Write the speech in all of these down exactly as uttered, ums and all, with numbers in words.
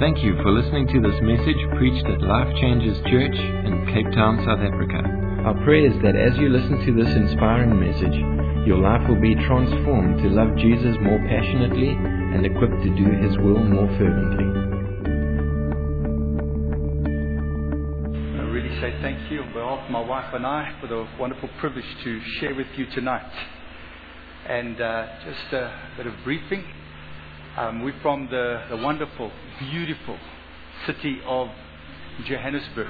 Thank you for listening to this message preached at Life Changes Church in Cape Town, South Africa. Our prayer is that as you listen to this inspiring message, your life will be transformed to love Jesus more passionately and equipped to do His will more fervently. I really say thank you on behalf of my wife and I for the wonderful privilege to share with you tonight. And uh, just a bit of briefing. Um, we're from the, the wonderful, beautiful city of Johannesburg.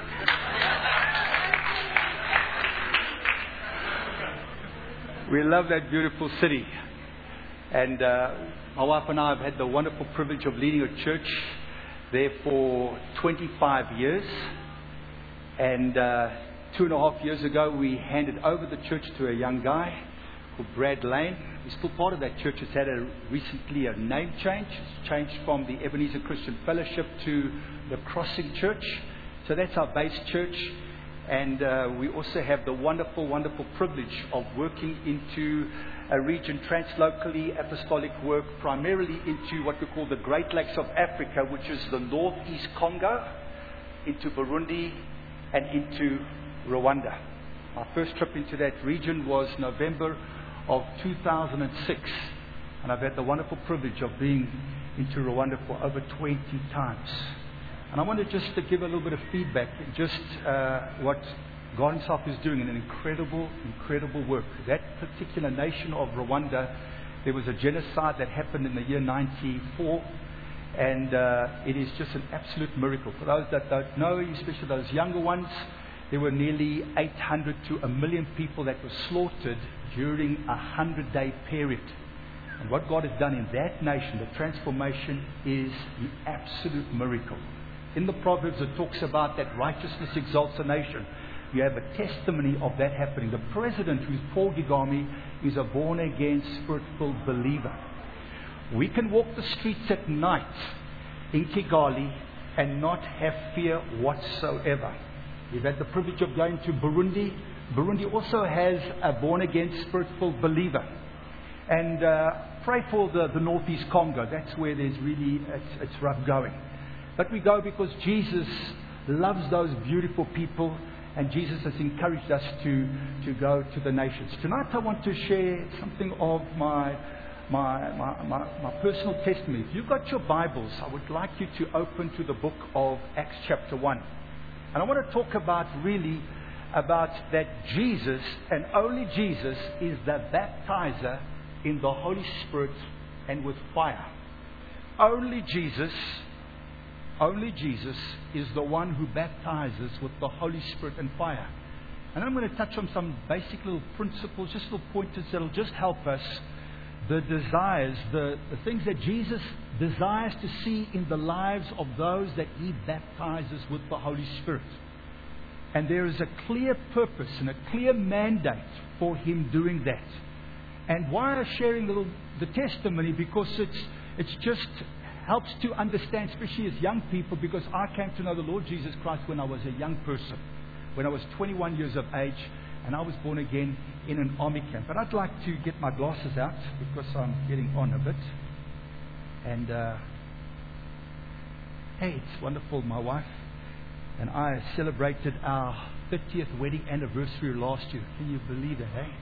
We love that beautiful city. And uh, my wife and I have had the wonderful privilege of leading a church there for twenty-five years. And uh, two and a half years ago, we handed over the church to a young guy called Brad Lane. He's still part of that church. It's had a recently a name change. It's changed from the Ebenezer Christian Fellowship to the Crossing Church. So that's our base church. And uh, we also have the wonderful, wonderful privilege of working into a region translocally, apostolic work, primarily into what we call the Great Lakes of Africa, which is the northeast Congo, into Burundi, and into Rwanda. Our first trip into that region was November of two thousand six, and I've had the wonderful privilege of being into Rwanda for over twenty times. And I wanted just to give a little bit of feedback, just uh, what God Himself is doing in an incredible, incredible work. That particular nation of Rwanda, there was a genocide that happened in the year ninety-four, and uh, it is just an absolute miracle. For those that don't know, especially those younger ones, there were nearly eight hundred to a million people that were slaughtered during a hundred-day period. And what God has done in that nation, the transformation, is the absolute miracle. In the Proverbs, it talks about that righteousness exalts a nation. You have a testimony of that happening. The president, who's Paul Kagame, is a born-again, spirit-filled believer. We can walk the streets at night in Kigali and not have fear whatsoever. We've had the privilege of going to Burundi. Burundi also has a born-again, spirit-filled believer. And uh, pray for the, the northeast Congo. That's where there's really, it's, it's rough going. But we go because Jesus loves those beautiful people, and Jesus has encouraged us to, to go to the nations. Tonight I want to share something of my, my, my, my, my personal testimony. If you've got your Bibles, I would like you to open to the book of Acts chapter one. And I want to talk about really about that Jesus, and only Jesus, is the baptizer in the Holy Spirit and with fire. Only Jesus, only Jesus is the one who baptizes with the Holy Spirit and fire. And I'm going to touch on some basic little principles, just little pointers that will just help us. The desires, the, the things that Jesus desires to see in the lives of those that He baptizes with the Holy Spirit. And there is a clear purpose and a clear mandate for Him doing that. And why I'm sharing the, little, the testimony? Because it's, it's just helps to understand, especially as young people, because I came to know the Lord Jesus Christ when I was a young person, when I was twenty-one years of age. And I was born again in an army camp. But I'd like to get my glasses out because I'm getting on a bit. And uh, hey, it's wonderful. My wife and I celebrated our thirtieth wedding anniversary last year. Can you believe it, hey?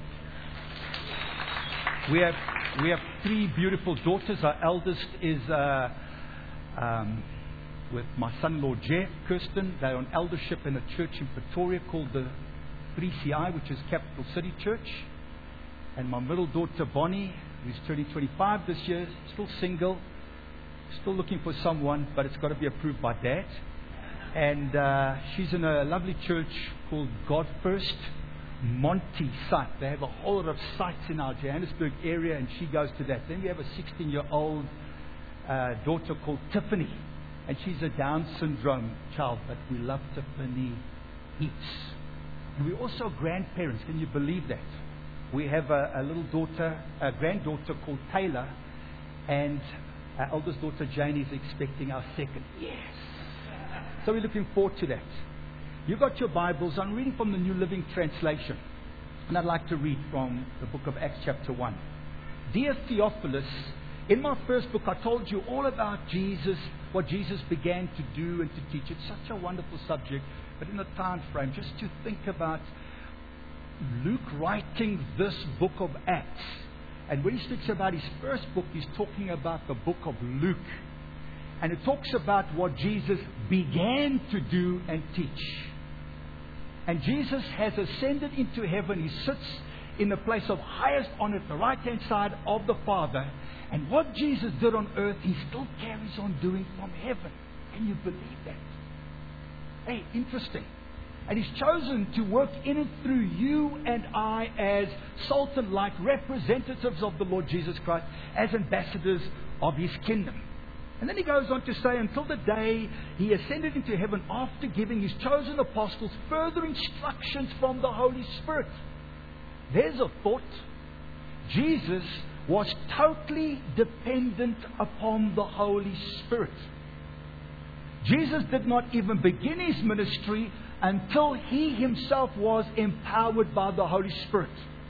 We have we have three beautiful daughters. Our eldest is uh, um, with my son-in-law Jeff, Kirsten. They're on eldership in a church in Pretoria called the three C I, which is Capital City Church. And my middle daughter Bonnie, who's turning twenty-five this year, still single, still looking for someone, but it's got to be approved by Dad. And uh, she's in a lovely church called God First Monty site. They have a whole lot of sites in our Johannesburg area, and she goes to that. Then we have a sixteen-year-old uh, daughter called Tiffany, and she's a Down syndrome child, but we love Tiffany heaps. And we're also grandparents. Can you believe that? We have a, a little daughter, a granddaughter called Taylor, and our eldest daughter Jane is expecting our second. Yes. So we're looking forward to that. You've got your Bibles. I'm reading from the New Living Translation, and I'd like to read from the book of Acts chapter one. Dear Theophilus, In my first book, I told you all about Jesus, what Jesus began to do and to teach. It's such a wonderful subject, but in the time frame, just to think about Luke writing this book of Acts. And when he speaks about his first book, he's talking about the book of Luke. And it talks about what Jesus began to do and teach. And Jesus has ascended into heaven. He sits in the place of highest honor at the right-hand side of the Father. And what Jesus did on earth, he still carries on doing from heaven. Can you believe that? Hey, interesting. And he's chosen to work in and through you and I as salt and light, representatives of the Lord Jesus Christ, as ambassadors of his kingdom. And then he goes on to say, until the day he ascended into heaven after giving his chosen apostles further instructions from the Holy Spirit. There's a thought. Jesus was totally dependent upon the Holy Spirit. Jesus did not even begin his ministry until he himself was empowered by the Holy Spirit.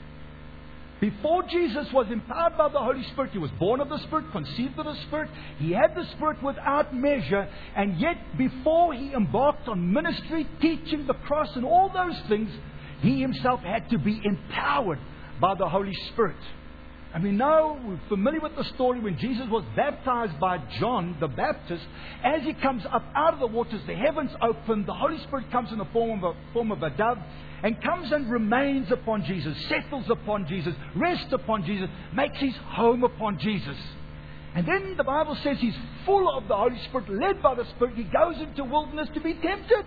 Before Jesus was empowered by the Holy Spirit, he was born of the Spirit, conceived of the Spirit. He had the Spirit without measure. And yet, before he embarked on ministry, teaching the cross and all those things, he himself had to be empowered by the Holy Spirit. And we know, we're familiar with the story when Jesus was baptized by John the Baptist. As he comes up out of the waters, the heavens open, the Holy Spirit comes in the form of a, form of a dove, and comes and remains upon Jesus, settles upon Jesus, rests upon Jesus, makes his home upon Jesus. And then the Bible says he's full of the Holy Spirit, led by the Spirit. He goes into wilderness to be tempted.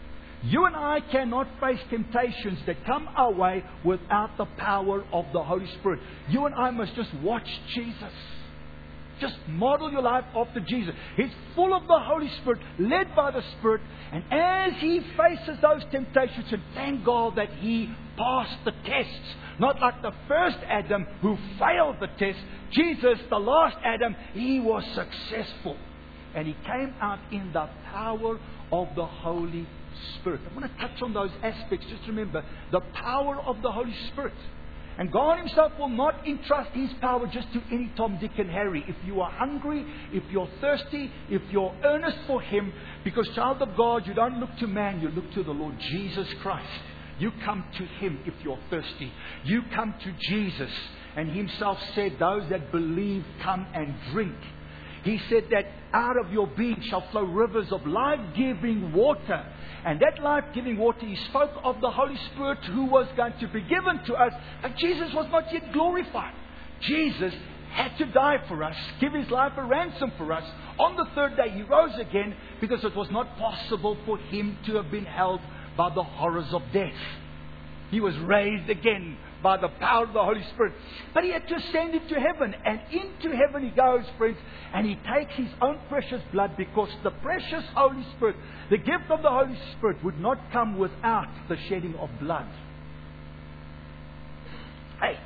You and I cannot face temptations that come our way without the power of the Holy Spirit. You and I must just watch Jesus. Just model your life after Jesus. He's full of the Holy Spirit, led by the Spirit. And as he faces those temptations, and thank God that he passed the tests. Not like the first Adam who failed the test. Jesus, the last Adam, he was successful. And he came out in the power of the Holy Spirit. I want to touch on those aspects. Just remember, the power of the Holy Spirit. And God himself will not entrust his power just to any Tom, Dick and Harry. If you are hungry, if you're thirsty, if you're earnest for him, because child of God, you don't look to man, you look to the Lord Jesus Christ. You come to him if you're thirsty. You come to Jesus. And he himself said, those that believe, come and drink. He said that out of your being shall flow rivers of life-giving water. And that life-giving water, he spoke of the Holy Spirit who was going to be given to us. But Jesus was not yet glorified. Jesus had to die for us, give his life a ransom for us. On the third day, he rose again because it was not possible for him to have been held by the horrors of death. He was raised again by the power of the Holy Spirit. But he had to ascend into heaven. And into heaven he goes, friends, and he takes his own precious blood, because the precious Holy Spirit, the gift of the Holy Spirit, would not come without the shedding of blood. Hey.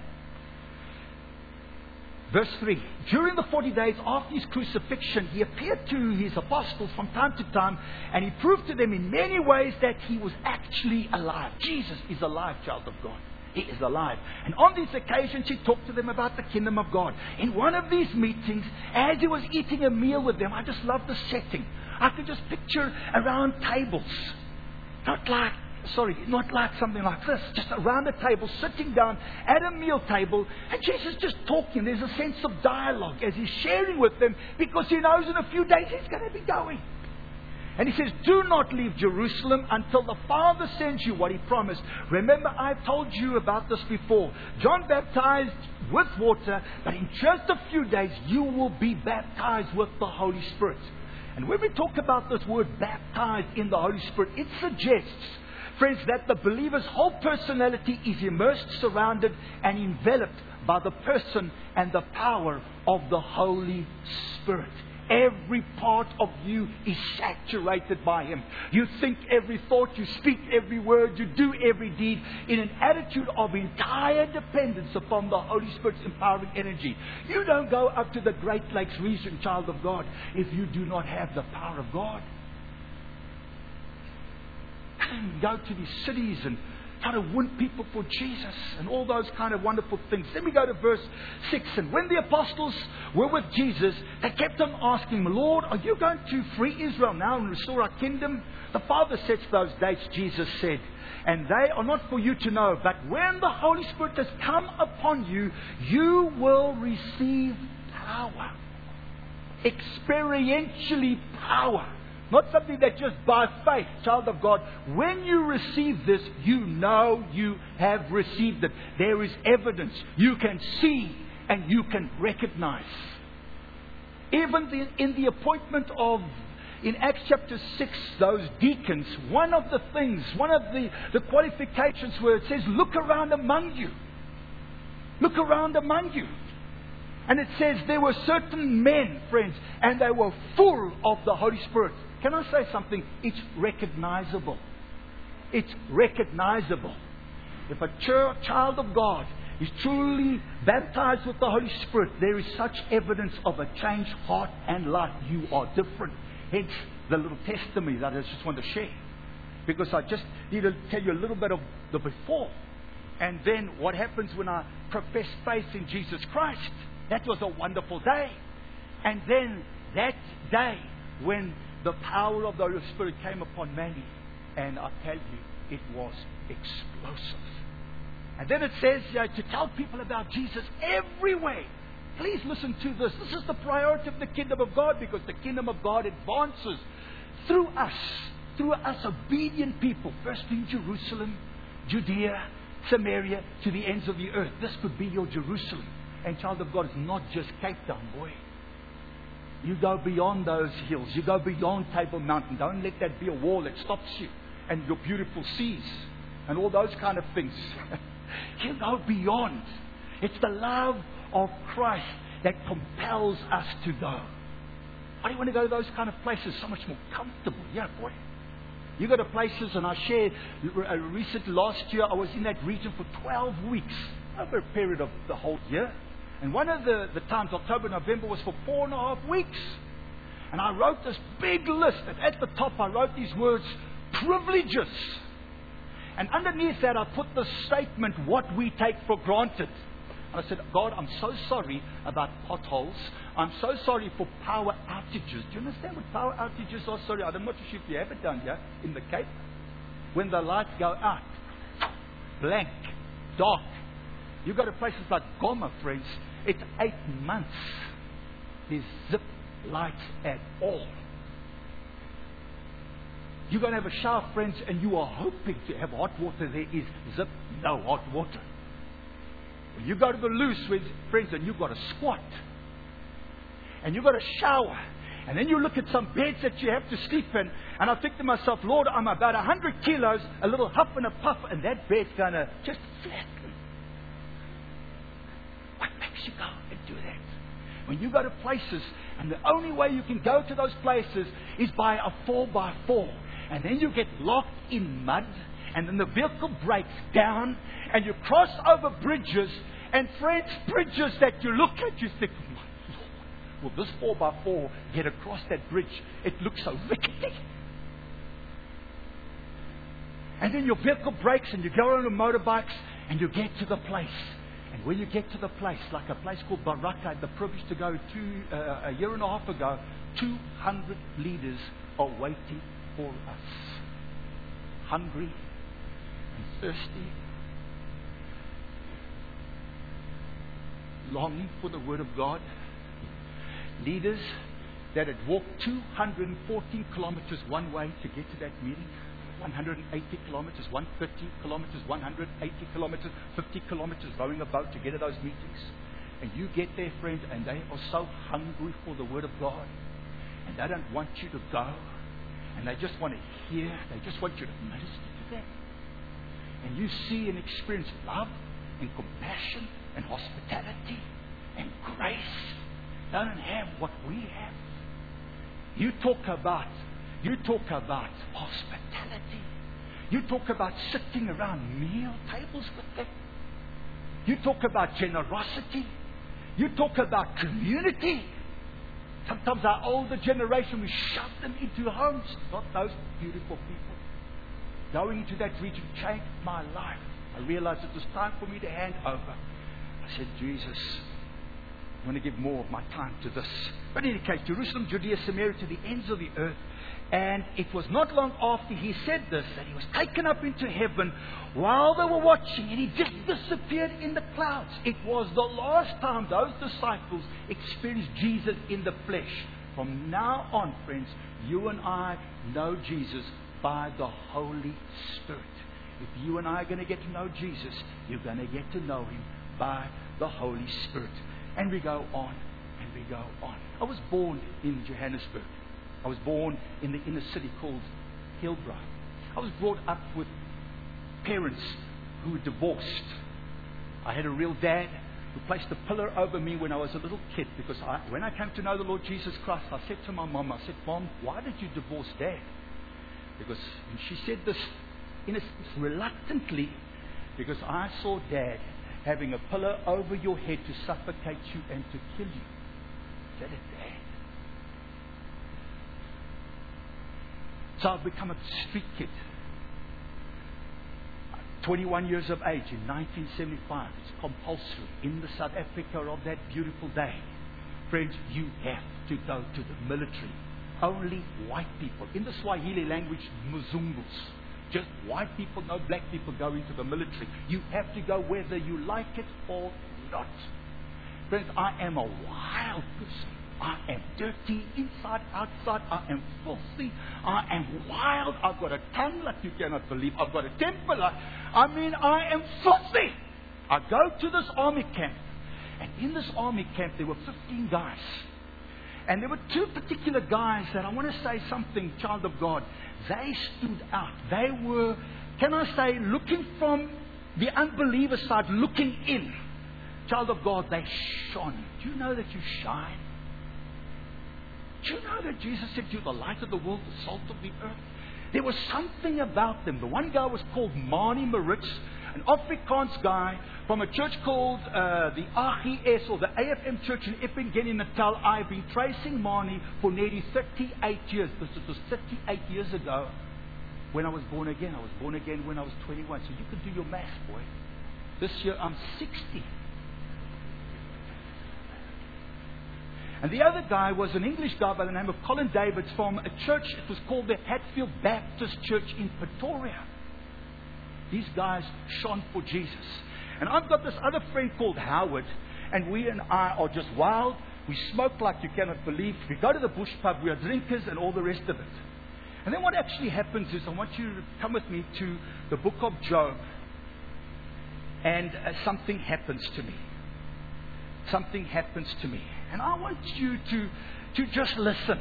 Verse three. During the forty days after his crucifixion, he appeared to his apostles from time to time, and he proved to them in many ways that he was actually alive. Jesus is alive, child of God. He is alive. And on these occasions, he talked to them about the kingdom of God. In one of these meetings, as he was eating a meal with them, I just love the setting. I could just picture around tables. Not like, sorry, not like something like this. Just around the table, sitting down at a meal table. And Jesus just talking. There's a sense of dialogue as he's sharing with them, because he knows in a few days he's going to be going. And he says, do not leave Jerusalem until the Father sends you what he promised. Remember, I've told you about this before. John baptized with water, but in just a few days you will be baptized with the Holy Spirit. And when we talk about this word baptized in the Holy Spirit, it suggests, friends, that the believer's whole personality is immersed, surrounded, and enveloped by the person and the power of the Holy Spirit. Every part of you is saturated by him. You think every thought, you speak every word, you do every deed in an attitude of entire dependence upon the Holy Spirit's empowering energy. You don't go up to the Great Lakes region, child of God, if you do not have the power of God. Go to these cities and try to win people for Jesus and all those kind of wonderful things. Then we go to verse six. And when the apostles were with Jesus, they kept on asking, Lord, are you going to free Israel now and restore our kingdom? The Father sets those dates, Jesus said, and they are not for you to know. But when the Holy Spirit has come upon you, you will receive power. Experientially power. Not something that just by faith, child of God. When you receive this, you know you have received it. There is evidence. You can see and you can recognize. Even the, in the appointment of, in Acts chapter six, those deacons, one of the things, one of the, the qualifications where it says, look around among you. Look around among you. And it says there were certain men, friends, and they were full of the Holy Spirit. Can I say something? It's recognizable. It's recognizable. If a ch- child of God is truly baptized with the Holy Spirit, there is such evidence of a changed heart and life. You are different. Hence the little testimony that I just want to share. Because I just need to tell you a little bit of the before. And then what happens when I profess faith in Jesus Christ. That was a wonderful day. And then that day when the power of the Holy Spirit came upon Mandy, and I tell you, it was explosive. And then it says uh, to tell people about Jesus everywhere. Please listen to this. This is the priority of the kingdom of God, because the kingdom of God advances through us, through us obedient people. First in Jerusalem, Judea, Samaria, to the ends of the earth. This could be your Jerusalem. And child of God, it's not just Cape Town, boy. You go beyond those hills. You go beyond Table Mountain. Don't let that be a wall that stops you. And your beautiful seas. And all those kind of things. You go beyond. It's the love of Christ that compels us to go. Why do you want to go to those kind of places? So much more comfortable. Yeah, boy. You go to places, and I shared uh, recent last year, I was in that region for twelve weeks. Over a period of the whole year. And one of the, the times, October, November, was for four and a half weeks. And I wrote this big list. And at the top, I wrote these words, privileges. And underneath that, I put the statement, what we take for granted. And I said, God, I'm so sorry about potholes. I'm so sorry for power outages. Do you understand what power outages are? Sorry, I'm not sure if you have it down here in the Cape. When the lights go out, blank, dark. You go to places like Goma, friends. It's eight months. There's zip lights at all. You're going to have a shower, friends, and you are hoping to have hot water. There is zip, no hot water. When you go to the loose, friends, and you've got to squat. And you've got to shower. And then you look at some beds that you have to sleep in. And I think to myself, Lord, I'm about one hundred kilos, a little huff and a puff, and that bed's going to just flatten. What makes you go and do that? When you go to places, and the only way you can go to those places is by a four by four. And then you get locked in mud, and then the vehicle breaks down, and you cross over bridges, and friends, bridges that you look at, you think, my Lord, will this four by four get across that bridge? It looks so rickety. And then your vehicle breaks, and you go on the motorbikes, and you get to the place. And when you get to the place, like a place called Baraka, I had the privilege to go to uh, a year and a half ago, two hundred leaders are waiting for us. Hungry and thirsty. Longing for the Word of God. Leaders that had walked two hundred fourteen kilometers one way to get to that meeting. one hundred eighty kilometers, one hundred fifty kilometers, one hundred eighty kilometers, fifty kilometers rowing a boat to get to those meetings. And you get there, friends, and they are so hungry for the Word of God. And they don't want you to go. And they just want to hear. They just want you to minister to them. And you see and experience love and compassion and hospitality and grace. They don't have what we have. You talk about You talk about hospitality. You talk about sitting around meal tables with them. You talk about generosity. You talk about community. Sometimes our older generation, we shove them into homes. Not those beautiful people. going into that region changed my life. I realized it was time for me to hand over. I said, Jesus, I'm going to give more of my time to this. But in any case, Jerusalem, Judea, Samaria, to the ends of the earth. And it was not long after he said this that he was taken up into heaven while they were watching, and he just disappeared in the clouds. It was the last time those disciples experienced Jesus in the flesh. From now on, friends, you and I know Jesus by the Holy Spirit. If you and I are going to get to know Jesus, you're going to get to know him by the Holy Spirit. And we go on, and we go on. I was born in Johannesburg. I was born in the inner city called Hillbrow. I was brought up with parents who were divorced. I had a real dad who placed a pillar over me when I was a little kid, because I, when I came to know the Lord Jesus Christ, I said to my mom, I said, Mom, why did you divorce Dad? Because, and she said this in a sense, reluctantly, because I saw Dad having a pillar over your head to suffocate you and to kill you. Is that a dad? So I've become a street kid. twenty-one years of age in nineteen seventy-five. It's compulsory in the South Africa of that beautiful day. Friends, you have to go to the military. Only white people. In the Swahili language, Mzungus. Just white people, no black people go into the military. You have to go whether you like it or not. Friends, I am a wild person. I am dirty, inside, outside. I am filthy. I am wild. I've got a tongue like you cannot believe. I've got a temper like... I mean, I am filthy. I go to this army camp. And in this army camp, there were fifteen guys. And there were two particular guys that I want to say something, child of God. They stood out. They were, can I say, looking from the unbeliever side, looking in. Child of God, they shone. Do you know that you shine? Do you know that Jesus said you're the light of the world, the salt of the earth? There was something about them. The one guy was called Mani Maritz, an Afrikaans guy from a church called uh, the A G S or the A F M church in Eppingen in Natal. I've been tracing Mani for nearly thirty-eight years. This was thirty-eight years ago when I was born again. I was born again when I was twenty-one. So you can do your math, boy. This year I'm sixty. And the other guy was an English guy by the name of Colin Davids from a church. It was called the Hatfield Baptist Church in Pretoria. These guys shone for Jesus. And I've got this other friend called Howard. And we and I are just wild. We smoke like you cannot believe. We go to the bush pub. We are drinkers and all the rest of it. And then what actually happens is I want you to come with me to the book of Job. And uh, something happens to me. Something happens to me. And I want you to, to just listen.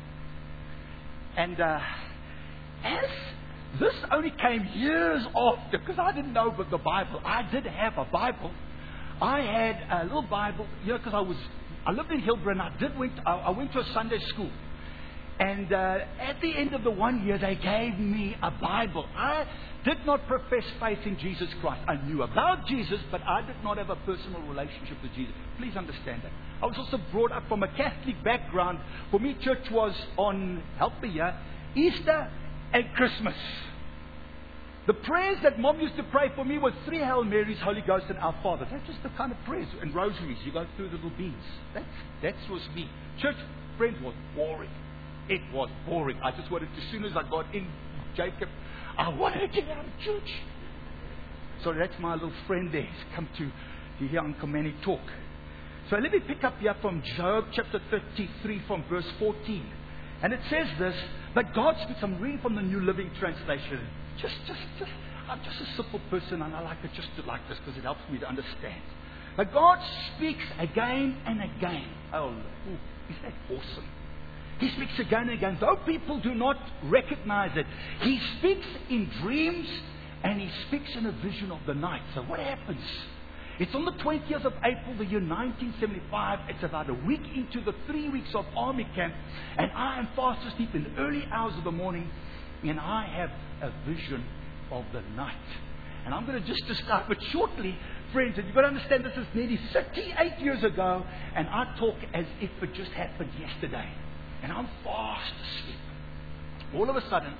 And uh, as this only came years after, because I didn't know about the Bible. I did have a Bible. I had a little Bible, you know, because I was, I lived in Hillbrow and I did went, I, I went to a Sunday school. And uh, at the end of the one year, they gave me a Bible. I did not profess faith in Jesus Christ. I knew about Jesus, but I did not have a personal relationship with Jesus. Please understand that. I was also brought up from a Catholic background. For me, church was on, help me here, Easter and Christmas. The prayers that Mom used to pray for me was three Hail Marys, Holy Ghost, and Our Father. That's just the kind of prayers. And rosaries, you go through the little beads. That's, that was me. Church, friends, was boring. It was boring. I just wanted, as soon as I got in Jacob, I wanted to get out of church. So that's my little friend there. He's come to, to hear Uncle Manny talk. So let me pick up here from Job chapter thirty-three from verse fourteen. And it says this, but God speaks, I'm reading from the New Living Translation. Just, just, just, I'm just a simple person and I like it just to like this because it helps me to understand. But God speaks again and again. Oh, ooh, is that awesome? He speaks again and again. Though people do not recognize it, He speaks in dreams and He speaks in a vision of the night. So what happens? It's on the twentieth of April, the year nineteen seventy-five. It's about a week into the three weeks of army camp. And I am fast asleep in the early hours of the morning. And I have a vision of the night. And I'm going to just describe it shortly, friends. And you've got to understand this is nearly thirty-eight years ago. And I talk as if it just happened yesterday. And I'm fast asleep. All of a sudden,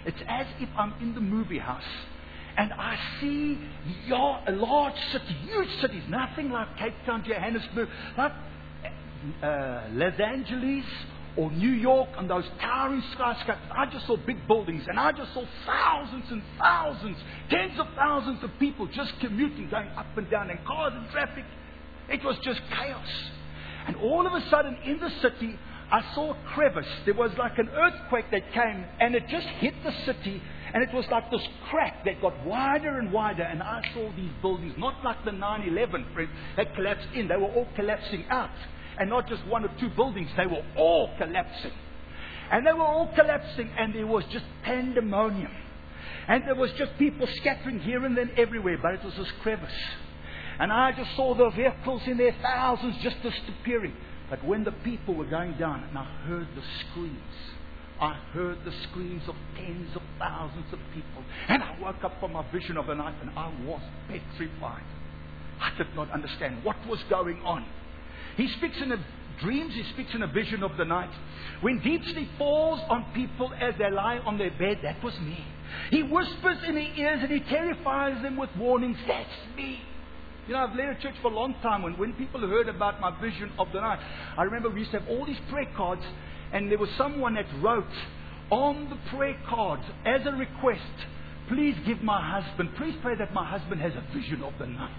It's as if I'm in the movie house. And I see your, a large city, huge cities, nothing like Cape Town, Johannesburg, like uh, Los Angeles or New York, and those towering skyscrapers. I just saw big buildings, and I just saw thousands and thousands, tens of thousands of people just commuting, going up and down, and cars and traffic. It was just chaos. And all of a sudden, in the city, I saw a crevice. There was like an earthquake that came, and it just hit the city, and it was like this crack that got wider and wider, and I saw these buildings, not like the nine eleven that collapsed in. They were all collapsing out. And not just one or two buildings, they were all collapsing. And they were all collapsing, and there was just pandemonium. And there was just people scattering here and then everywhere, but it was this crevice. And I just saw the vehicles in their thousands just disappearing. But when the people were going down, and I heard the screams, I heard the screams of tens of thousands of people. And I woke up from my vision of the night, and I was petrified. I did not understand what was going on. He speaks in a dreams, he speaks in a vision of the night. When deep sleep falls on people as they lie on their bed, that was me. He whispers in their ears and he terrifies them with warnings. That's me. You know, I've led a church for a long time, and when people heard about my vision of the night, I remember we used to have all these prayer cards, and there was someone that wrote on the prayer cards as a request, please give my husband, please pray that my husband has a vision of the night.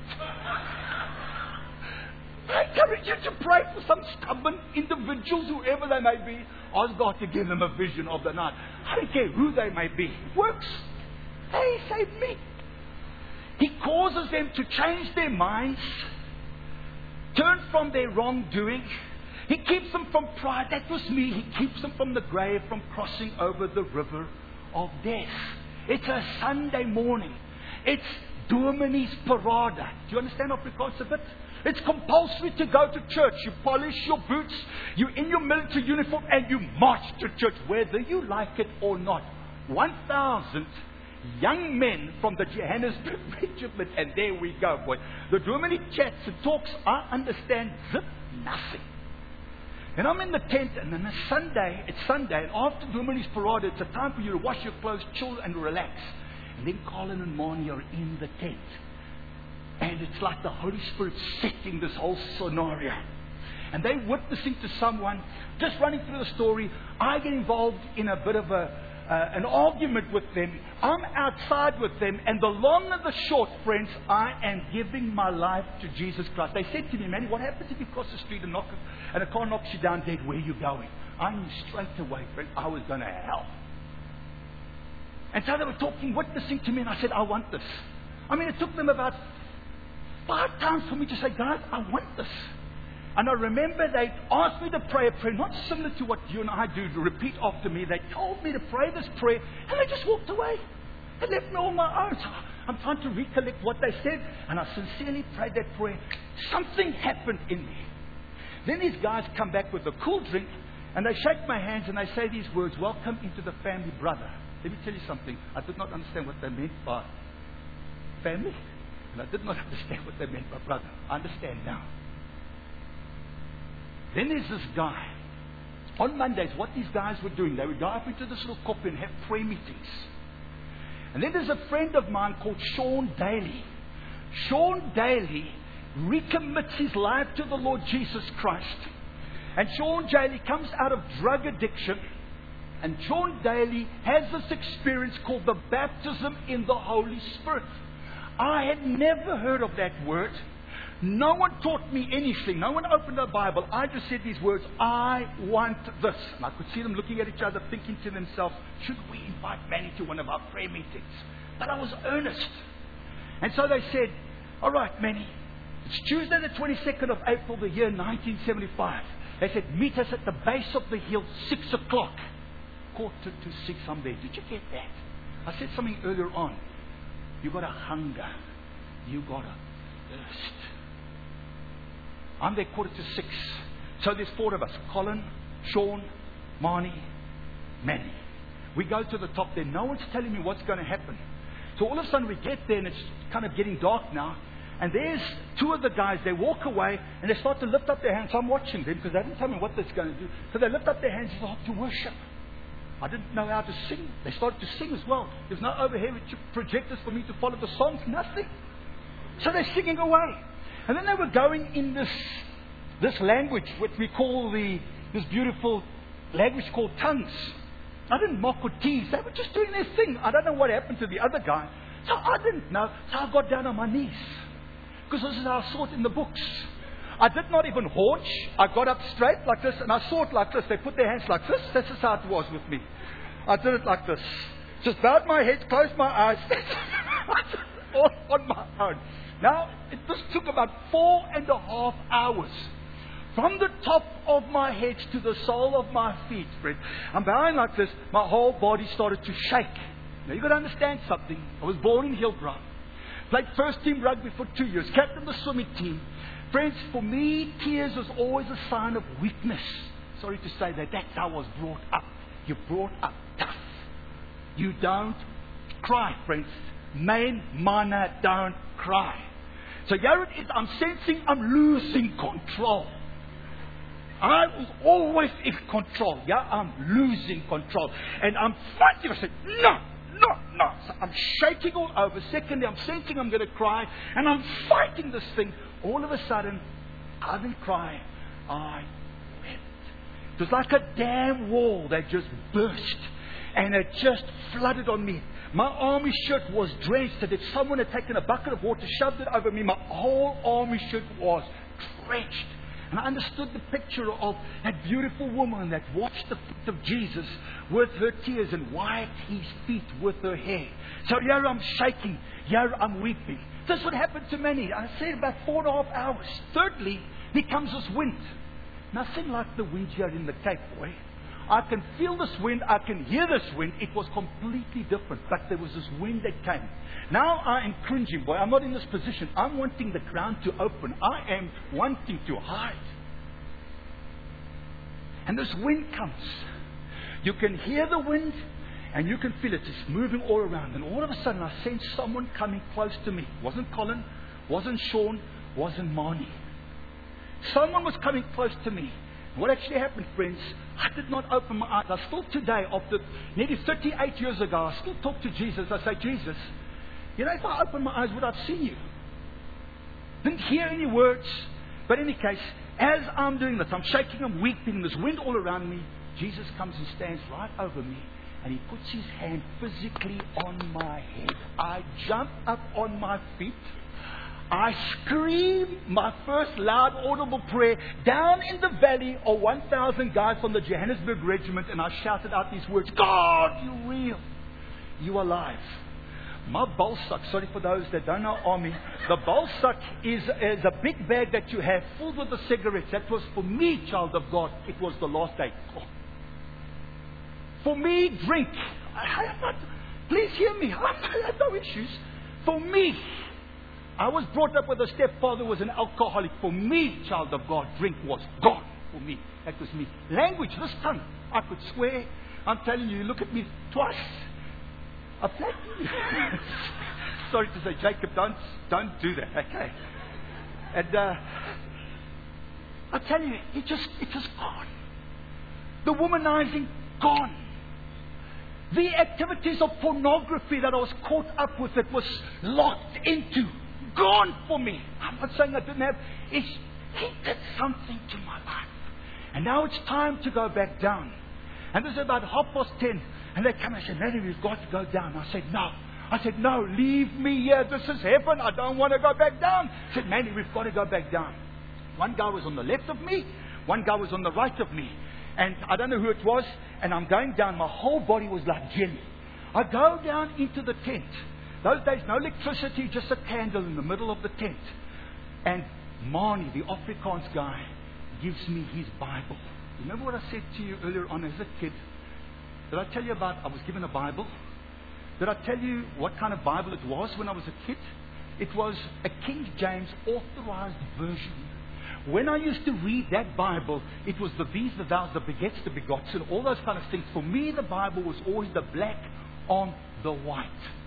I encourage you to pray for some stubborn individuals, whoever they may be. Ask God to give them a vision of the night. I don't care who they may be. It works. Hey, save me. He causes them to change their minds, turn from their wrongdoing. He keeps them from pride. That was me. He keeps them from the grave, from crossing over the river of death. It's a Sunday morning. It's Dominis Parada. Do you understand Afrikaans a bit? It's compulsory to go to church. You polish your boots, you're in your military uniform, and you march to church, whether you like it or not. One thousand young men from the Johannesburg regiment, and there we go, boy. The Domini chats and talks, I understand zip nothing. And I'm in the tent, and then it's Sunday, it's Sunday, and after Domini's Parade, it's a time for you to wash your clothes, chill, and relax. And then Colin and Marnie are in the tent. And it's like the Holy Spirit setting this whole scenario. And they're witnessing to someone, just running through the story. I get involved in a bit of a uh, an argument with them. I'm outside with them. And the long and the short, friends, I am giving my life to Jesus Christ. They said to me, Manny, what happens if you cross the street and, knock, and a car knocks you down dead? Where are you going? I knew straight away, friend, I was going to hell. And so they were talking, witnessing to me. And I said, I want this. I mean, it took them about five times for me to say, guys, I want this. And I remember they asked me to pray a prayer, not similar to what you and I do, to repeat after me. They told me to pray this prayer, and they just walked away. They left me on my own. So I'm trying to recollect what they said, and I sincerely prayed that prayer. Something happened in me. Then these guys come back with a cool drink, and they shake my hands, and they say these words, welcome into the family, brother. Let me tell you something. I did not understand what they meant by family. And I did not understand what they meant by brother. I understand now. Then there's this guy. On Mondays, what these guys were doing, they would go up into this little copy and have prayer meetings. And then there's a friend of mine called Sean Daly. Sean Daly recommits his life to the Lord Jesus Christ. And Sean Daly comes out of drug addiction. And Sean Daly has this experience called the baptism in the Holy Spirit. I had never heard of that word. No one taught me anything. No one opened the Bible. I just said these words, I want this. And I could see them looking at each other, thinking to themselves, should we invite Manny to one of our prayer meetings? But I was earnest. And so they said, all right, Manny, it's Tuesday the twenty-second of April, the year nineteen seventy-five. They said, meet us at the base of the hill, six o'clock. Quarter to six, I'm there. Did you get that? I said something earlier on. You got a hunger. You got a thirst. I'm there quarter to six. So there's four of us. Colin, Sean, Marnie, Manny. We go to the top there. No one's telling me what's going to happen. So all of a sudden we get there and it's kind of getting dark now. And there's two of the guys. They walk away and they start to lift up their hands. So I'm watching them because they didn't tell me what they're going to do. So they lift up their hands and start to worship. I didn't know how to sing. They started to sing as well. There's no overhead projectors for me to follow the songs, nothing. So they're singing away. And then they were going in this this language, what we call the this beautiful language called tongues. I didn't mock or tease. They were just doing their thing. I don't know what happened to the other guy. So I didn't know. So I got down on my knees. Because this is how I saw it in the books. I did not even haunch. I got up straight like this, and I saw it like this. They put their hands like this. This is how it was with me. I did it like this. Just bowed my head, closed my eyes. All on my own. Now, it just took about four and a half hours. From the top of my head to the sole of my feet, Fred. I'm bowing like this. My whole body started to shake. Now, you've got to understand something. I was born in Hillbrow. Played first team rugby for two years. Captained the swimming team. Friends, for me, tears was always a sign of weakness. Sorry to say that. That's how I was brought up. You're brought up tough. You don't cry, friends. Men, mana, don't cry. So here it is. I'm sensing I'm losing control. I was always in control. Yeah, I'm losing control. And I'm fighting. I said, no, no, no. So I'm shaking all over. Secondly, I'm sensing I'm going to cry. And I'm fighting this thing. All of a sudden, I didn't cry. I wept. It was like a damn wall that just burst. And it just flooded on me. My army shirt was drenched. And if someone had taken a bucket of water, shoved it over me, my whole army shirt was drenched. And I understood the picture of that beautiful woman that washed the feet of Jesus with her tears and wiped his feet with her hair. So here I'm shaking. Here I'm weeping. This would happen to many. I said about four and a half hours. Thirdly, there comes this wind. Nothing like the wind here in the Cape, boy. I can feel this wind. I can hear this wind. It was completely different. But there was this wind that came. Now I am cringing, boy. I'm not in this position. I'm wanting the ground to open. I am wanting to hide. And this wind comes. You can hear the wind and you can feel it. It's moving all around. And all of a sudden I sense someone coming close to me. It wasn't Colin. Wasn't Sean. Wasn't Marnie. Someone was coming close to me. What actually happened, friends, I did not open my eyes. I still today, after nearly thirty-eight years ago, I still talk to Jesus. I say, Jesus, you know, if I open my eyes, would I have seen you? Didn't hear any words. But in any case, as I'm doing this, I'm shaking, I'm weeping, there's wind all around me. Jesus comes and stands right over me. And he puts his hand physically on my head. I jump up on my feet. I scream my first loud audible prayer down in the valley of one thousand guys from the Johannesburg regiment, and I shouted out these words, God, you're real. You're alive. My bolsack, sorry for those that don't know army, the bolsack is, is a big bag that you have filled with the cigarettes. That was for me, child of God. It was the last day. Oh. For me, drink. I have not, please hear me. I have no issues. For me, I was brought up with a stepfather who was an alcoholic. For me, child of God, drink was gone. For me, that was me. Language, this tongue, I could swear. I'm telling you, you look at me twice. I flatten you. Sorry to say, Jacob, don't don't do that. Okay. And uh, I tell you, it just it just gone. The womanizing gone. The activities of pornography that I was caught up with, it was locked into. Gone for me. I'm not saying I didn't have. It's, he did something to my life. And now it's time to go back down. And this is about half past ten. And they come and say, Manny, we've got to go down. I said, no. I said, no, leave me here. This is heaven. I don't want to go back down. I said, Manny, we've got to go back down. One guy was on the left of me. One guy was on the right of me. And I don't know who it was. And I'm going down. My whole body was like jelly. I go down into the tent. Those days, no electricity, just a candle in the middle of the tent. And Marnie, the Afrikaans guy, gives me his Bible. Remember what I said to you earlier on as a kid? Did I tell you about I was given a Bible? Did I tell you what kind of Bible it was when I was a kid? It was a King James authorized version. When I used to read that Bible, it was the these, the thous, the begets, the begots, and all those kind of things. For me, the Bible was always the black on the white.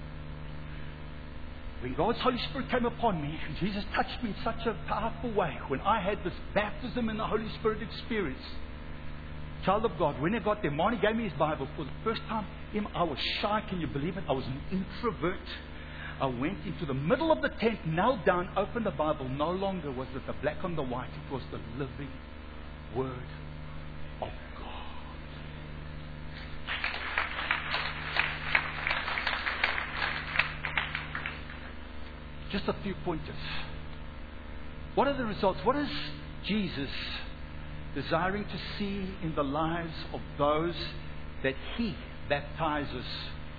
When God's Holy Spirit came upon me, and Jesus touched me in such a powerful way, when I had this baptism in the Holy Spirit experience, Child of God, when I got there, Marnie gave me his Bible. For the first time, I was shy. Can you believe it? I was an introvert. I went into the middle of the tent, knelt down, opened the Bible. No longer was it the black on the white. It was the living Word of God. Just a few pointers. What are the results? What is Jesus desiring to see in the lives of those that He baptizes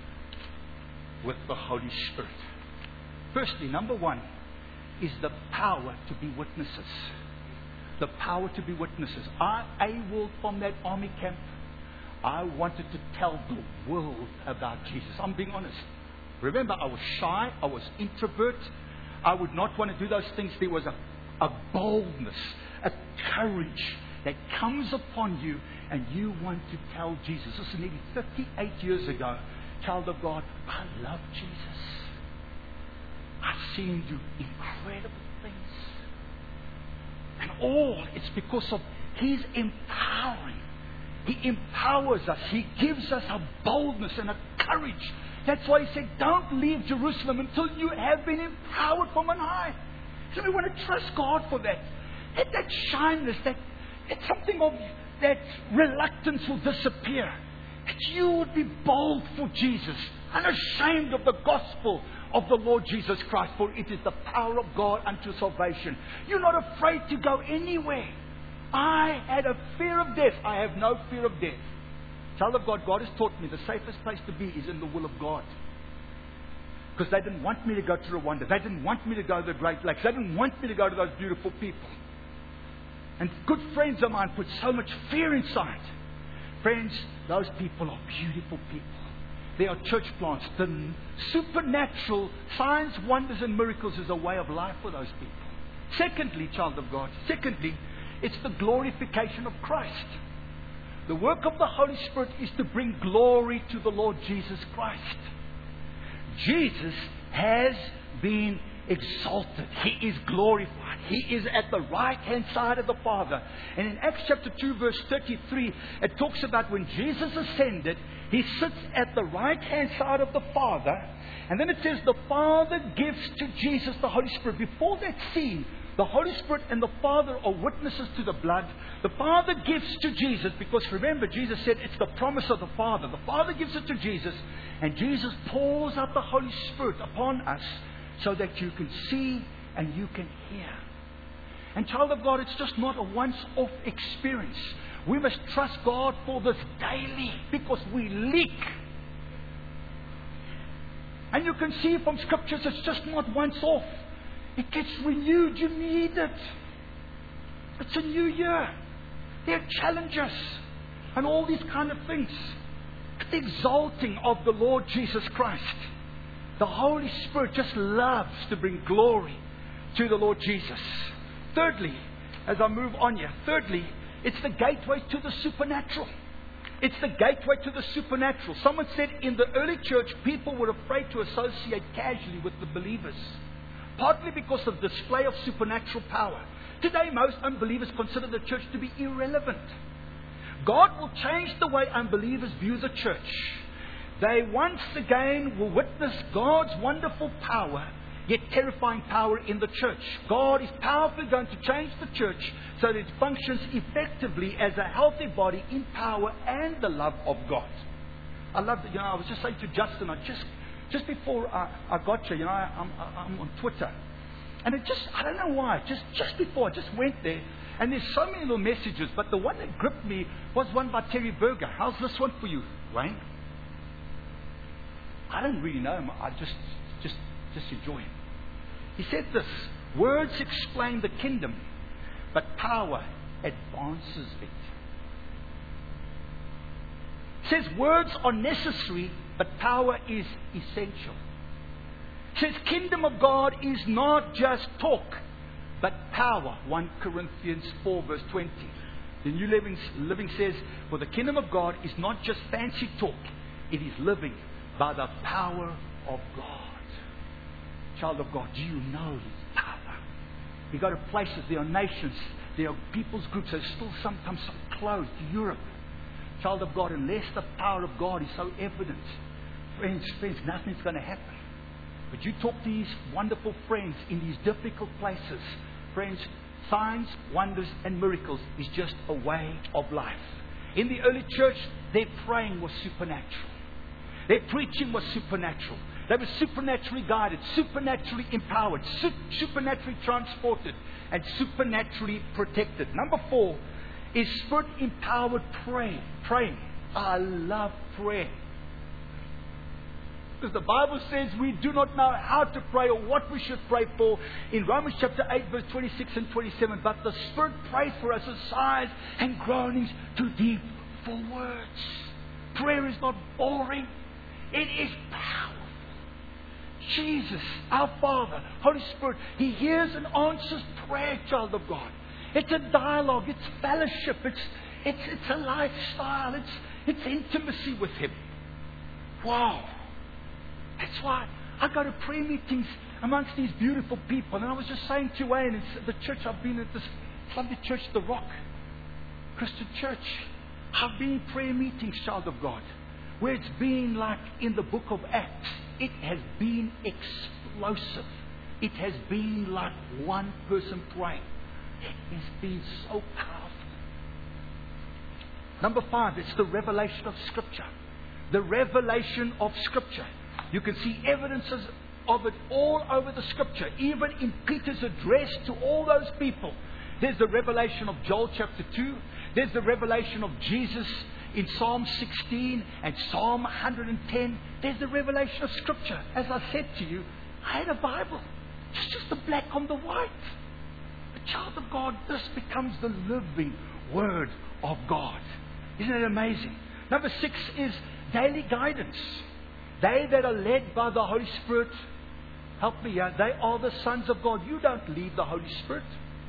with the Holy Spirit? Firstly, number one is the power to be witnesses. The power to be witnesses. I, AWOL from that army camp, I wanted to tell the world about Jesus. I'm being honest. Remember, I was shy. I was introvert. I would not want to do those things. There was a, a boldness, a courage that comes upon you, and you want to tell Jesus. This is nearly thirty-eight years ago. Child of God, I love Jesus. I've seen Him do incredible things. And all it's because of His empowering. He empowers us. He gives us a boldness and a courage. That's why He said, don't leave Jerusalem until you have been empowered from on high. So we want to trust God for that. Let that shyness, that, that something of that reluctance will disappear. That you would be bold for Jesus, unashamed of the gospel of the Lord Jesus Christ, for it is the power of God unto salvation. You're not afraid to go anywhere. I had a fear of death. I have no fear of death. Child of God, God has taught me the safest place to be is in the will of God. Because they didn't want me to go to Rwanda. They didn't want me to go to the Great Lakes. They didn't want me to go to those beautiful people. And good friends of mine put so much fear inside. Friends, those people are beautiful people. They are church plants. The supernatural signs, wonders and miracles is a way of life for those people. Secondly, child of God, secondly, it's the glorification of Christ. The work of the Holy Spirit is to bring glory to the Lord Jesus Christ. Jesus has been exalted. He is glorified. He is at the right hand side of the Father. And in Acts chapter two verse thirty-three, it talks about when Jesus ascended, He sits at the right hand side of the Father. And then it says the Father gives to Jesus the Holy Spirit. Before that scene, the Holy Spirit and the Father are witnesses to the blood. The Father gives to Jesus, because remember, Jesus said it's the promise of the Father. The Father gives it to Jesus, and Jesus pours out the Holy Spirit upon us so that you can see and you can hear. And child of God, it's just not a once-off experience. We must trust God for this daily, because we leak. And you can see from scriptures, it's just not once off. It gets renewed. You need it. It's a new year. There are challenges and all these kind of things. The exalting of the Lord Jesus Christ. The Holy Spirit just loves to bring glory to the Lord Jesus. Thirdly, as I move on here, thirdly, it's the gateway to the supernatural. It's the gateway to the supernatural. Someone said in the early church, people were afraid to associate casually with the believers. Partly because of the display of supernatural power. Today, most unbelievers consider the church to be irrelevant. God will change the way unbelievers view the church. They once again will witness God's wonderful power, yet terrifying power in the church. God is powerfully going to change the church so that it functions effectively as a healthy body in power and the love of God. I love that. You know, I was just saying to Justin, I just... Just before I, I got here, you know, I, I'm, I'm on Twitter. And it just, I don't know why, just, just before I just went there. And there's so many little messages, but the one that gripped me was one by Terry Berger. How's this one for you, Wayne? I don't really know him. I just, just, just enjoy him. He said this: words explain the kingdom, but power advances it. He says words are necessary, but power is essential. It says kingdom of God is not just talk, but power. First Corinthians four verse twenty. The New Living, Living says, for the kingdom of God is not just fancy talk. It is living by the power of God. Child of God, do you know His power? You go to places, there are nations, there are people's groups that are still sometimes so closed. Europe. Child of God, unless the power of God is so evident, friends, friends, nothing's going to happen. But you talk to these wonderful friends in these difficult places. Friends, signs, wonders, and miracles is just a way of life. In the early church, their praying was supernatural. Their preaching was supernatural. They were supernaturally guided, supernaturally empowered, su- supernaturally transported, and supernaturally protected. Number four is Spirit-empowered praying. Praying. I love prayer. Because the Bible says we do not know how to pray or what we should pray for. In Romans chapter eight, verse twenty-six and twenty-seven, but the Spirit prays for us with sighs and groanings too deep for words. Prayer is not boring. It is powerful. Jesus, our Father, Holy Spirit, He hears and answers prayer, child of God. It's a dialogue. It's fellowship. It's, it's, it's a lifestyle. It's, it's intimacy with Him. Wow. That's why I go to prayer meetings amongst these beautiful people. And I was just saying to Wayne, it's the church I've been at, this lovely church, The Rock Christian Church. I've been in prayer meetings, child of God, where it's been like in the book of Acts. It has been explosive. It has been like one person praying. It has been so powerful. Number five, it's the revelation of Scripture. The revelation of Scripture. You can see evidences of it all over the Scripture. Even in Peter's address to all those people. There's the revelation of Joel chapter two. There's the revelation of Jesus in Psalm sixteen and Psalm one hundred ten. There's the revelation of Scripture. As I said to you, I had a Bible. It's just the black on the white. A child of God, this becomes the living Word of God. Isn't it amazing? Number six is daily guidance. They that are led by the Holy Spirit, help me here, they are the sons of God. You don't lead the Holy Spirit.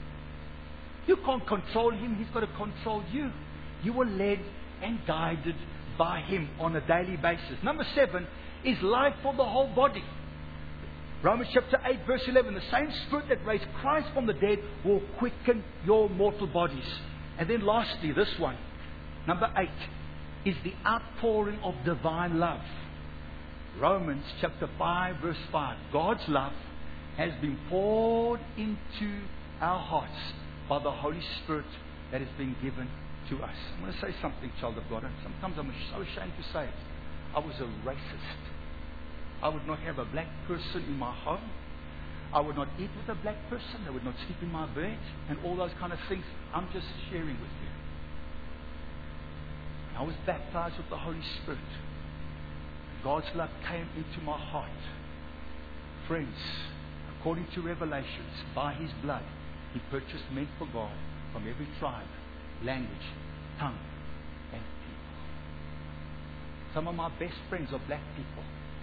You can't control Him. He's got to control you. You are led and guided by Him on a daily basis. Number seven is life for the whole body. Romans chapter eight, verse eleven. The same Spirit that raised Christ from the dead will quicken your mortal bodies. And then lastly, this one, number eight, is the outpouring of divine love. Romans chapter five, verse five. God's love has been poured into our hearts by the Holy Spirit that has been given to us. I'm going to say something, child of God, and sometimes I'm so ashamed to say it. I was a racist. I would not have a black person in my home. I would not eat with a black person. They would not sleep in my bed, and all those kind of things. I'm just sharing with you. I was baptized with the Holy Spirit. God's love came into my heart. Friends, according to Revelations, by His blood, He purchased men for God from every tribe, language, tongue, and people. Some of my best friends are black people.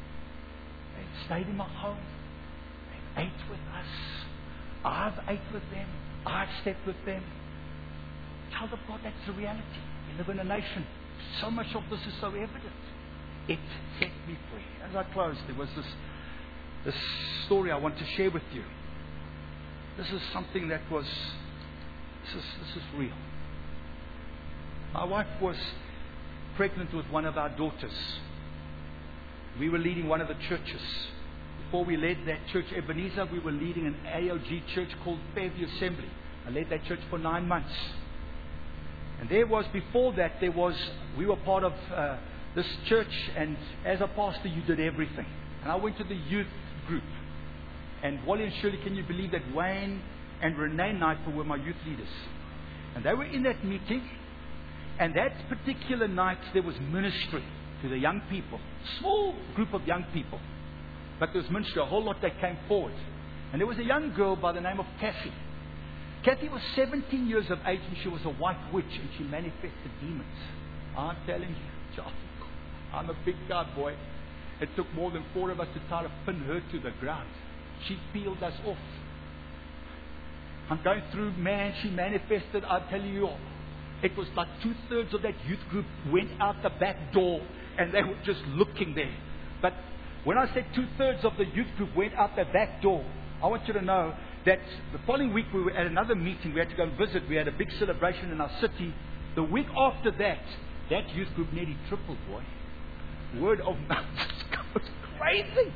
They stayed in my home. They ate with us. I've ate with them. I've slept with them. Child of God, that's the reality. We live in a nation. So much of this is so evident. It set me free. As I close, there was this, this story I want to share with you. This is something that was, this is, this is real. My wife was pregnant with one of our daughters. We were leading one of the churches. Before we led that church, Ebenezer, we were leading an A O G church called Fairview Assembly. I led that church for nine months. And there was, before that, there was, we were part of uh, this church, and as a pastor, you did everything. And I went to the youth group. And Wally and Shirley, can you believe that Wayne and Renee Knight were my youth leaders? And they were in that meeting. And that particular night, there was ministry to the young people. Small group of young people. But there was ministry, a whole lot that came forward. And there was a young girl by the name of Kathy. Kathy was seventeen years of age, and she was a white witch, and she manifested demons. I'm telling you, Charles, I'm a big guy, boy. It took more than four of us to try to pin her to the ground. She peeled us off. I'm going through, man, she manifested, I'm telling you, it was like two-thirds of that youth group went out the back door, and they were just looking there. But when I said two-thirds of the youth group went out the back door, I want you to know that the following week we were at another meeting. We had to go and visit. We had a big celebration in our city. The week after that, that youth group nearly tripled, boy. Word of mouth was crazy.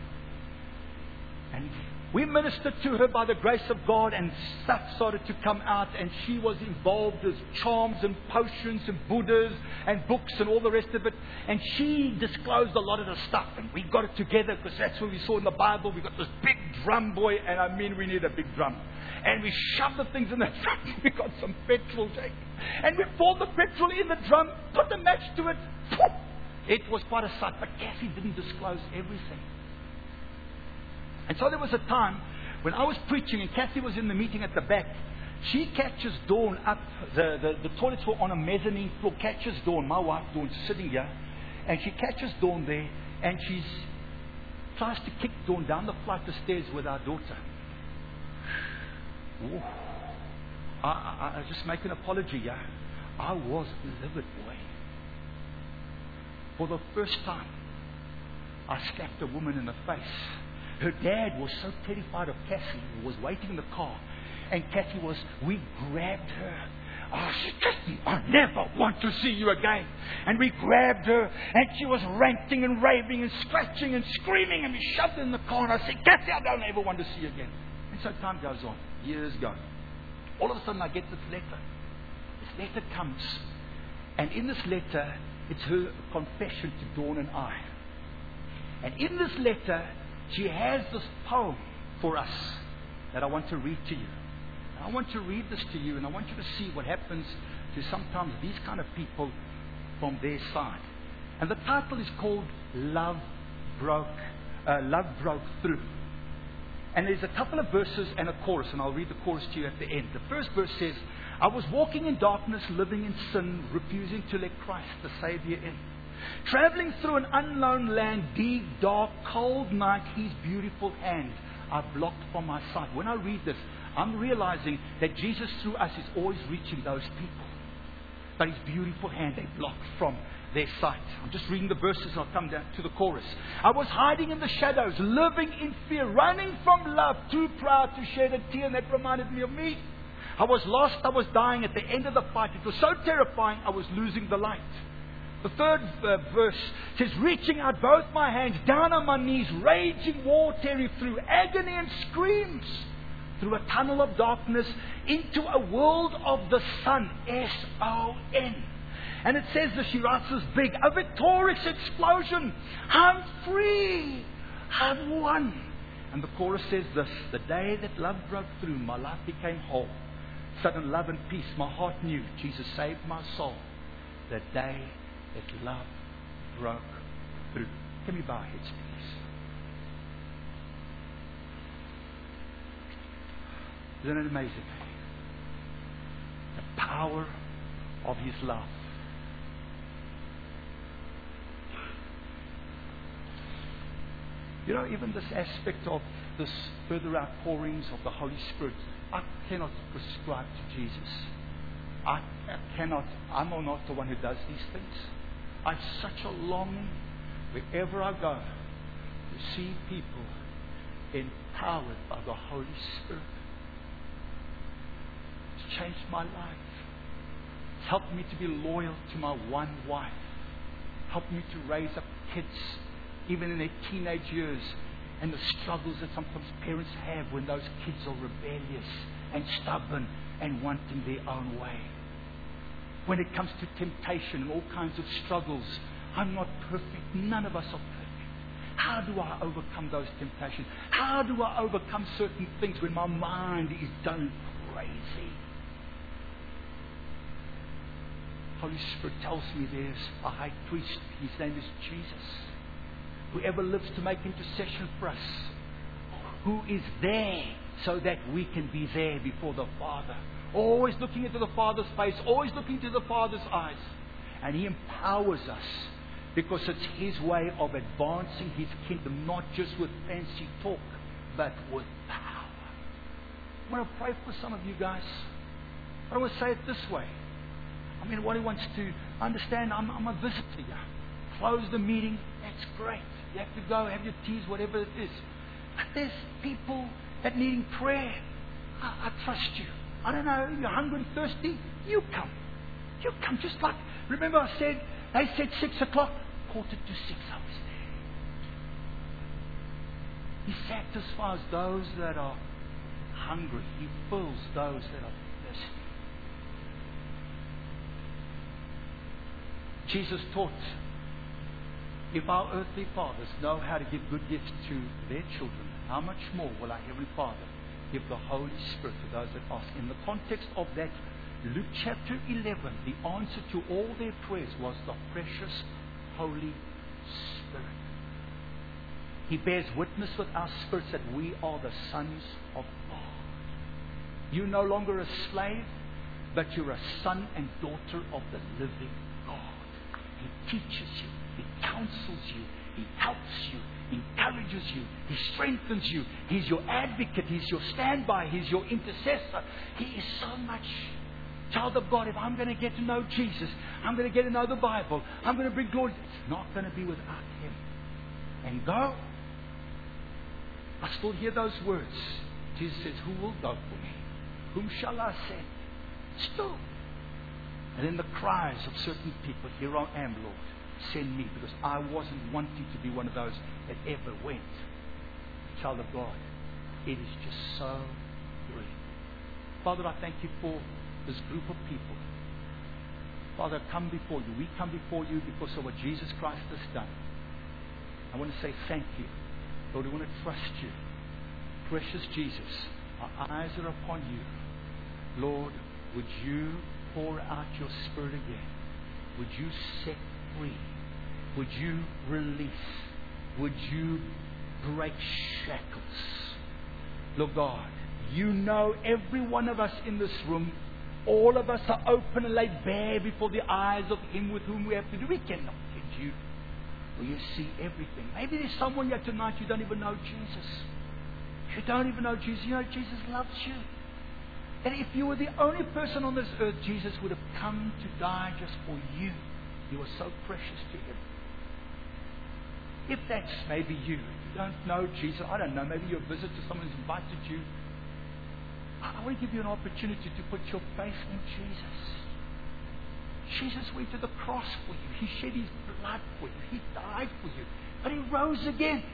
And we ministered to her by the grace of God, and stuff started to come out, and she was involved with charms and potions and Buddhas and books and all the rest of it. And she disclosed a lot of the stuff, and we got it together because that's what we saw in the Bible. We got this big drum, boy, and I mean we need a big drum. And we shoved the things in the drum. We got some petrol, Jake. And we poured the petrol in the drum, put the match to it. It was quite a sight, but Cassie didn't disclose everything. And so there was a time when I was preaching and Kathy was in the meeting at the back. She catches Dawn up. The, the, the toilets were on a mezzanine floor. Catches Dawn, my wife Dawn, sitting here. And she catches Dawn there. And she tries to kick Dawn down the flight of stairs with our daughter. Ooh. I, I, I just make an apology here. I was livid, boy. For the first time, I slapped a woman in the face. Her dad was so terrified of Cassie, he was waiting in the car. And Cassie was, we grabbed her. Oh, Cassie, I never want to see you again. And we grabbed her, and she was ranting and raving and scratching and screaming, and we shoved her in the car. And I said, Cassie, I don't ever want to see you again. And so time goes on. Years go. All of a sudden, I get this letter. This letter comes. And in this letter, it's her confession to Dawn and I. And in this letter, she has this poem for us that I want to read to you. And I want to read this to you, and I want you to see what happens to sometimes these kind of people from their side. And the title is called Love Broke, uh, Love Broke Through. And there's a couple of verses and a chorus, and I'll read the chorus to you at the end. The first verse says, I was walking in darkness, living in sin, refusing to let Christ the Savior in. Traveling through an unknown land, deep, dark, cold night, His beautiful hand I blocked from my sight. When I read this, I'm realizing that Jesus through us is always reaching those people. But His beautiful hand they blocked from their sight. I'm just reading the verses and I'll come down to the chorus. I was hiding in the shadows, living in fear, running from love, too proud to shed a tear, and that reminded me of me. I was lost, I was dying at the end of the fight. It was so terrifying, I was losing the light. The third uh, verse says, reaching out both my hands, down on my knees, raging war tearing through agony and screams, through a tunnel of darkness, into a world of the sun, S O N. And it says that she writes this big, a victorious explosion. I'm free. I've won. And the chorus says this, the day that love broke through, my life became whole. Sudden love and peace, my heart knew. Jesus saved my soul. The day that love broke through. Can we bow our heads, please? Isn't it amazing? The power of His love. You know, even this aspect of this further outpourings of the Holy Spirit, I cannot prescribe to Jesus. I, I cannot, I'm not the one who does these things. I have such a longing wherever I go to see people empowered by the Holy Spirit. It's changed my life. It's helped me to be loyal to my one wife. Helped me to raise up kids, even in their teenage years, and the struggles that sometimes parents have when those kids are rebellious and stubborn and wanting their own way. When it comes to temptation and all kinds of struggles, I'm not perfect. None of us are perfect. How do I overcome those temptations? How do I overcome certain things when my mind is going crazy? Holy Spirit tells me there's a high priest. His name is Jesus. Whoever lives to make intercession for us. Who is there so that we can be there before the Father. Always looking into the Father's face. Always looking into the Father's eyes. And He empowers us. Because it's His way of advancing His kingdom. Not just with fancy talk. But with power. I want to pray for some of you guys. I want to say it this way. I mean, what He wants to understand, I'm, I'm a visitor here. Close the meeting. That's great. You have to go, have your teas, whatever it is. But there's people that needing prayer. I, I trust you. I don't know, you're hungry and thirsty. You come. You come. Just like Remember I said, they said six o'clock. Quarter to six, I was there. He satisfies those that are hungry. He fills those that are thirsty. Jesus taught, if our earthly fathers know how to give good gifts to their children, how much more will our Heavenly Father give the Holy Spirit to those that ask? In the context of that, Luke chapter eleven, the answer to all their prayers was the precious Holy Spirit. He bears witness with our spirits that we are the sons of God. You're no longer a slave, but you're a son and daughter of the living God. He teaches you, He counsels you, He helps you, encourages you, He strengthens you. He's your advocate, He's your standby, He's your intercessor. He is so much. Child of God, if I'm going to get to know Jesus, I'm going to get to know the Bible, I'm going to bring glory. It's not going to be without Him. And go. I still hear those words. Jesus says, who will go for me? Whom shall I send? Still. And then the cries of certain people, here I am, Lord, send me, because I wasn't wanting to be one of those that ever went. Child of God, it is just so great. Father, I thank you for this group of people. Father, come before you. We come before you because of what Jesus Christ has done. I want to say thank you. Lord, we want to trust you. Precious Jesus, our eyes are upon you. Lord, would you pour out your Spirit again? Would you set free? Would you release? Would you break shackles? Lord God, you know every one of us in this room. All of us are open and laid bare before the eyes of Him with whom we have to do. We cannot get you. Well, you see everything. Maybe there's someone here tonight you don't even know Jesus. You don't even know Jesus. You know Jesus loves you. And if you were the only person on this earth, Jesus would have come to die just for you. You were so precious to Him. If that's maybe you, you don't know Jesus, I don't know, maybe you're a visitor, someone's invited you. I want to give you an opportunity to put your faith in Jesus. Jesus went to the cross for you. He shed His blood for you. He died for you. But He rose again.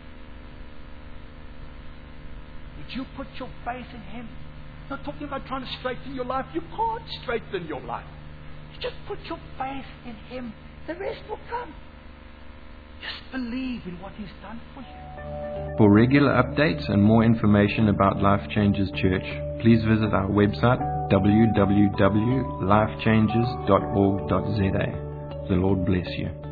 Would you put your faith in Him? I'm not talking about trying to straighten your life. You can't straighten your life. You just put your faith in Him. The rest will come. Just believe in what He's done for you. For regular updates and more information about Life Changes Church, please visit our website w w w dot life changes dot org dot z a. The Lord bless you.